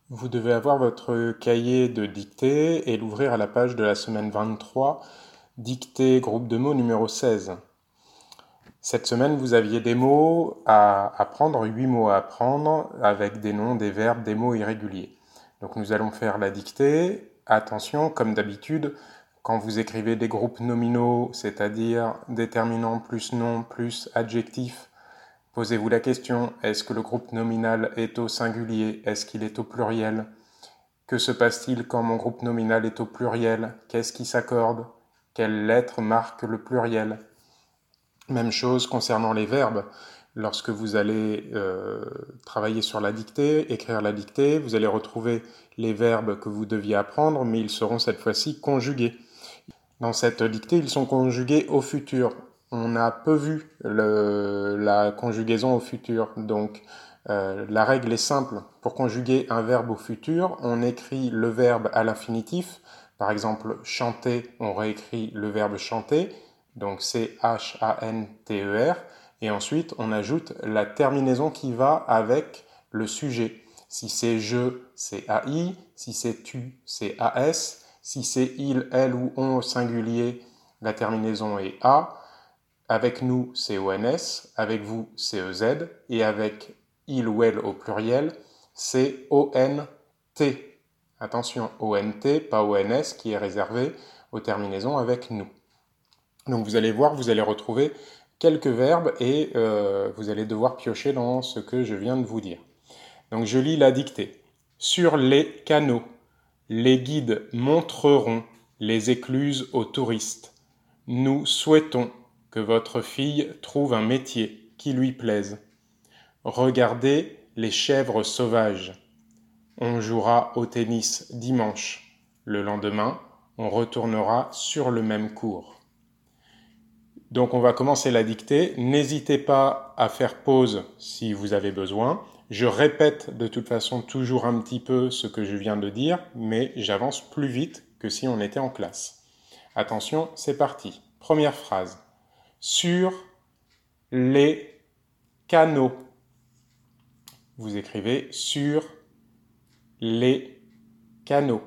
Vous devez avoir votre cahier de dictée et l'ouvrir à la page de la semaine 23, dictée groupe de mots numéro 16. Cette semaine, vous aviez des mots à apprendre, 8 mots à apprendre, avec des noms, des verbes, des mots irréguliers. Donc nous allons faire la dictée. Attention, comme d'habitude, quand vous écrivez des groupes nominaux, c'est-à-dire déterminant plus nom plus adjectif, posez-vous la question, est-ce que le groupe nominal est au singulier? Est-ce qu'il est au pluriel? Que se passe-t-il quand mon groupe nominal est au pluriel? Qu'est-ce qui s'accorde? Quelle lettre marque le pluriel? Même chose concernant les verbes. Lorsque vous allez travailler sur la dictée, écrire la dictée, vous allez retrouver les verbes que vous deviez apprendre, mais ils seront cette fois-ci conjugués. Dans cette dictée, ils sont conjugués au futur. On a peu vu la conjugaison au futur. Donc, la règle est simple. Pour conjuguer un verbe au futur, on écrit le verbe à l'infinitif. Par exemple, chanter, on réécrit le verbe chanter. Donc, C-H-A-N-T-E-R. Et ensuite, on ajoute la terminaison qui va avec le sujet. Si c'est je, c'est AI. Si c'est tu, c'est AS. Si c'est il, elle ou on au singulier, la terminaison est A. Avec nous, c'est ONS. Avec vous, c'est EZ. Et avec il ou elle au pluriel, c'est ONT. Attention, ONT, pas ONS, qui est réservé aux terminaisons avec nous. Donc vous allez voir, vous allez retrouver quelques verbes et vous allez devoir piocher dans ce que je viens de vous dire. Donc je lis la dictée. Sur les canaux, les guides montreront les écluses aux touristes. Nous souhaitons que votre fille trouve un métier qui lui plaise. Regardez les chèvres sauvages. On jouera au tennis dimanche. Le lendemain, on retournera sur le même cours. Donc on va commencer la dictée. N'hésitez pas à faire pause si vous avez besoin. Je répète de toute façon toujours un petit peu ce que je viens de dire, mais j'avance plus vite que si on était en classe. Attention, c'est parti. Première phrase. Sur les canaux. Vous écrivez sur les canaux.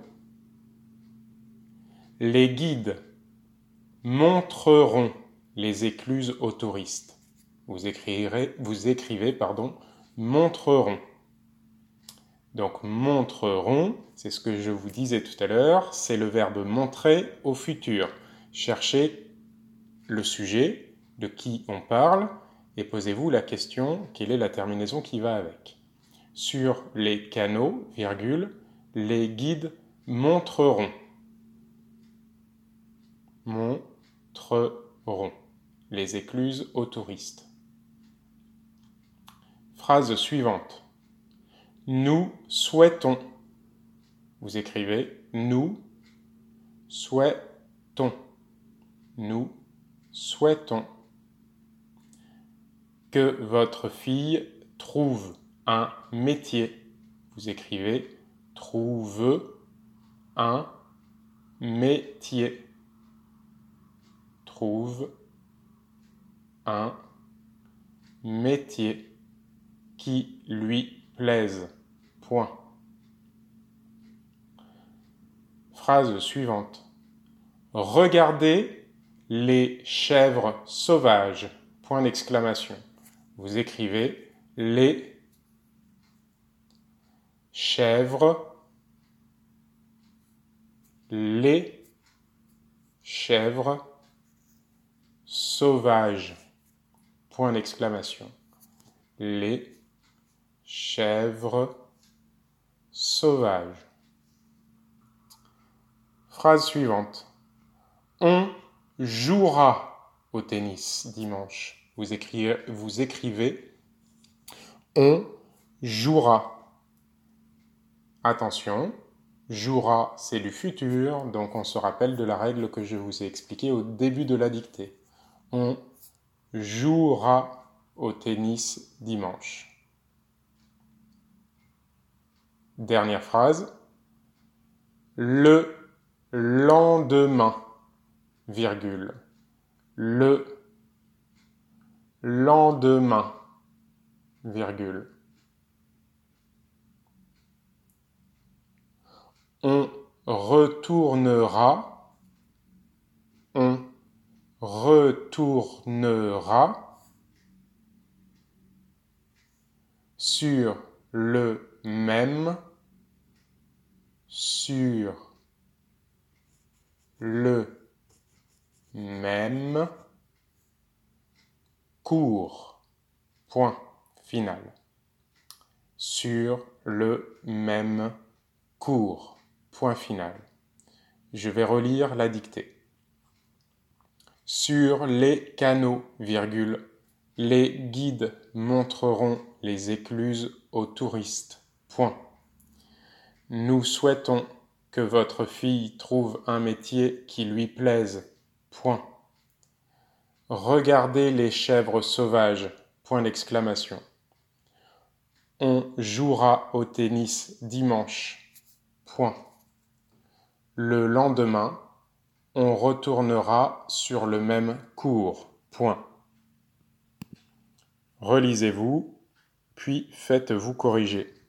Les guides montreront les écluses aux touristes. Vous écrivez, montreront. Donc montreront, c'est ce que je vous disais tout à l'heure, c'est le verbe montrer au futur. Cherchez le sujet, de qui on parle, et posez-vous la question, quelle est la terminaison qui va avec. Sur les canaux, virgule, les guides montreront. Montreront les écluses aux touristes. Phrase suivante. Nous souhaitons. Vous écrivez nous souhaitons. Nous souhaitons que votre fille trouve un métier. Vous écrivez trouve un métier. Trouve un métier qui lui plaise. Point. Phrase suivante. Regardez les chèvres sauvages. Point d'exclamation. Vous écrivez les chèvres, les chèvres sauvages. Point d'exclamation. Les chèvres sauvages. Phrase suivante. On jouera au tennis dimanche. Vous écrivez on jouera. Attention, jouera, c'est du futur, donc on se rappelle de la règle que je vous ai expliquée au début de la dictée. On jouera au tennis dimanche. Dernière phrase. Le lendemain, virgule. Le lendemain, virgule. retournera, on retournera sur le même cours. Point final. Sur le même cours. Point final. Je vais relire la dictée. Sur les canaux, virgule, les guides montreront les écluses aux touristes. Point. Nous souhaitons que votre fille trouve un métier qui lui plaise. Point. Regardez les chèvres sauvages. Point d'exclamation. On jouera au tennis dimanche. Point. Le lendemain, on retournera sur le même cours. Point. Relisez-vous, puis faites-vous corriger.